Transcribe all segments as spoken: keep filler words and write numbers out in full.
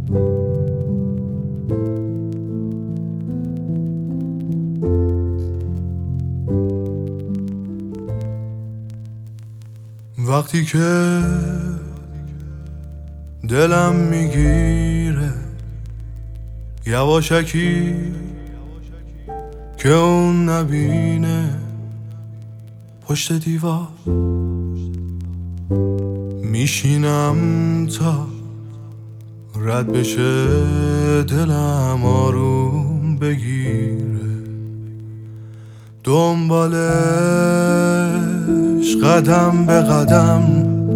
وقتی که دلم میگیره یواشکی که اون نبینه پشت دیوار، میشینم تا رد بشه دلم آروم بگیره، دنبالش قدم به قدم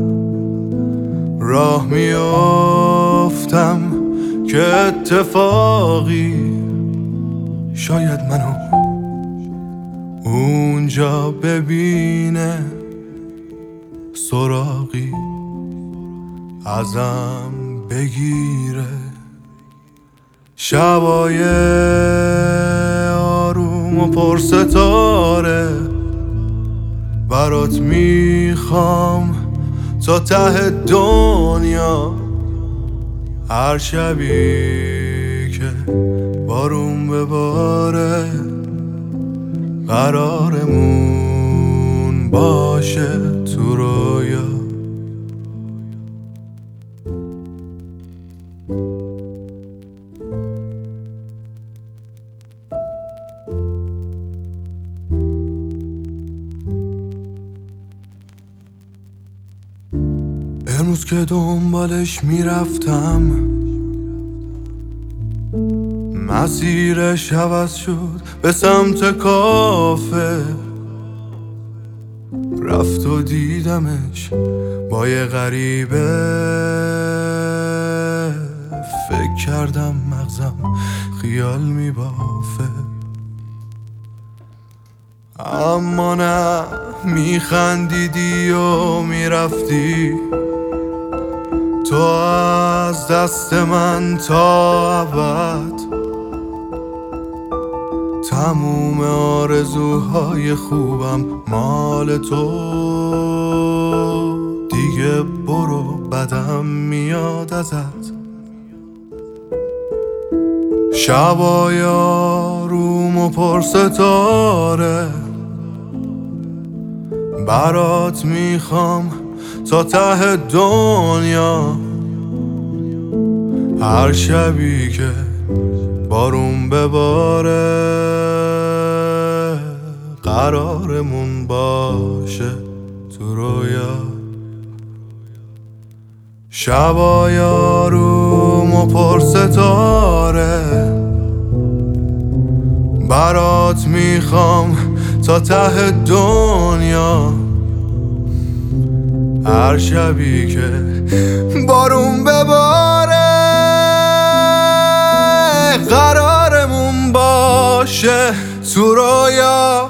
راه میافتم که اتفاقی شاید منو اونجا ببینه، سراغی ازم بگیره. شبای آروم و پرستاره برات میخوام تا ته دنیا، هر شبی که بارون بباره قرارمون باشه تو رویا. امروز که دنبالش میرفتم مسیرش عوض شد به سمت کافه، رفت و دیدمش با یه غریبه، فکر کردم مغزم خیال میبافه، اما نه، میخندیدی و میرفتی تو از دست من تا ابد، تموم آرزوهای خوبم مال تو، دیگه برو بدم میاد ازت. شبای آروم و پرستاره برات میخوام تا ته دنیا، هر شبی که بارون بباره قرارمون باشه تو رویا. شبای آروم و پرستاره برات میخوام تا ته دنیا، هر شبی که بارون بباره قرارمون باشه تو رویا.